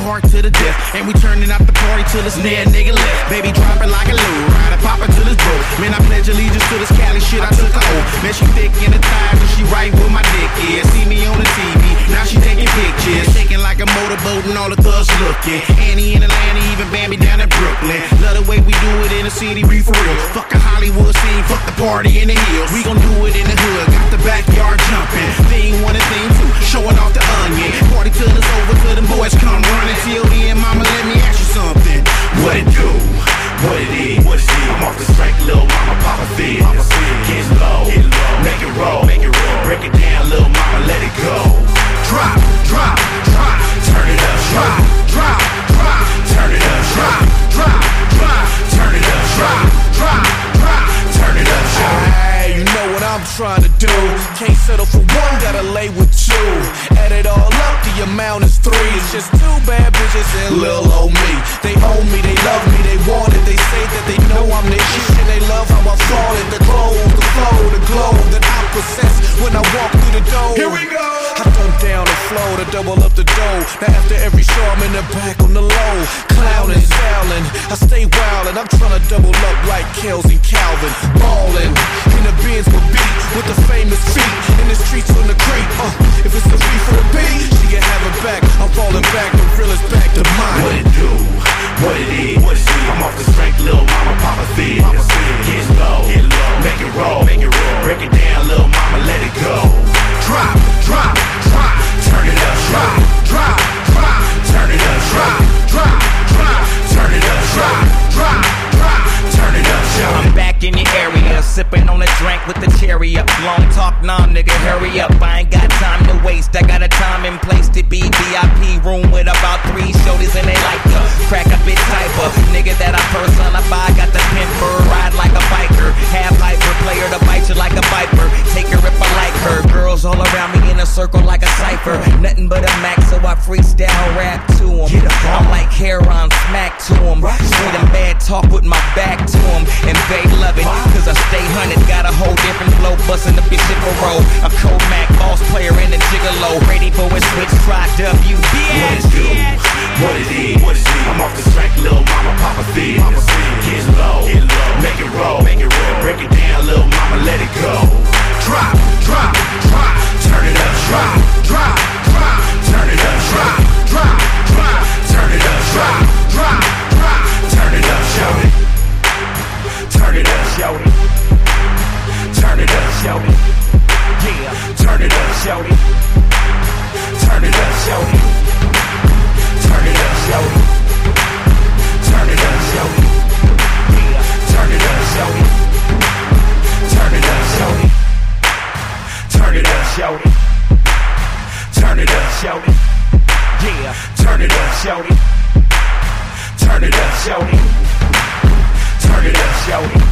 heart to the death. And we turning out the party till it's near nigga left. Baby, drop it like a load, ride it, pop it till it's broke. Man, I pledge allegiance to this Cali shit, I took her oath. Man, she thick in the thighs and she right where my dick is. See me on the TV, now she taking pictures. Shaking like a motorboat and all the thugs looking. Annie in Atlanta, even Bambi down in Brooklyn. Love the way we do it in the city, we for real. Fuck a Hollywood scene, fuck the party in the hills. We gon' do it in the hood, got the backyard jumping. Thing one and thing two, showing off the onion. Party till it's over, till them boys come running. Till the end, mama, let me ask you something. What it do? What it is? I'm off the strength, little mama, papa feel. Get low, make it roll, break it down, little mama, let it go. Drop, drop, drop, turn it up, drop, drop, drop, turn it up, drop, drop, drop, turn it up, drop, drop, drop, turn it up, hey, you know what I'm trying to do. Can't settle for one, gotta lay with two. Add it all up, the amount is three. It's just two bad bitches and lil' old me. They own me, they love me, they want it. They say that they know I'm their shit and they love how I flaunt it. The glow, the flow, the glow that I possess when I walk through the door. Here we go. I thumb down the flow to double up the dough. Now after every show I'm in the back on the low, clowning, styling. I stay wildin', I'm tryna double up like Kels and Calvin. Ballin' in the Benz with beat, with the famous feet in the streets on the creek. If it's the beat for the beat, she can have it back. I'm falling back, the real is back to mine. What it do? What it is? I'm off the strength, little mama, papa feel. Get low, make it roll, break it down, little mama, let it go. Drop, drop, drop, turn it up, drop, drop, drop, turn it up, drop, drop, drop, turn it up, drop, drop, drop, turn it up, shout. I'm back in your area, sipping on a drink with the cherry up. Long talk, nah, nigga, hurry up. I ain't got time to waste. I got a time and place to be. VIP room with about 3 shorties and they like to crack a bit type of nigga that I personify. Got the pimper, ride like a biker, half hyper player to bite you like a viper. Take her if I like her. Girls all around me in a circle like a cipher. Nothing but a max, so I freestyle rap to them. I'm like Heron, smack to them. Straight and bad talk with my back to them. And they love it, cause I stay hunted. Got a whole different flow, bustin' up your shipper roll. A Komac, boss player and a gigolo. Ready for a switch, try WBS. What it do? What it is? I'm off the strength, little mama, papa feel. Get low, make it roll, break it down, little mama, let it go. Drop, drop, drop, turn it up, drop, drop, drop, turn it up, drop, drop, drop, turn it up, drop, drop, drop, turn it up, shout it. Turn it up, shout it. Turn it up, shout it. Yeah, turn it up, shout it. Turn it up, shout it. Turn it up, shout it. Turn it up, shout it. Yeah, turn it up, shout it. Turn it up, shout it. Turn it up, shout it. Turn it up, shout it. Yeah, turn it up, shout it. Turn it up, shout it. Turn it up, shout it.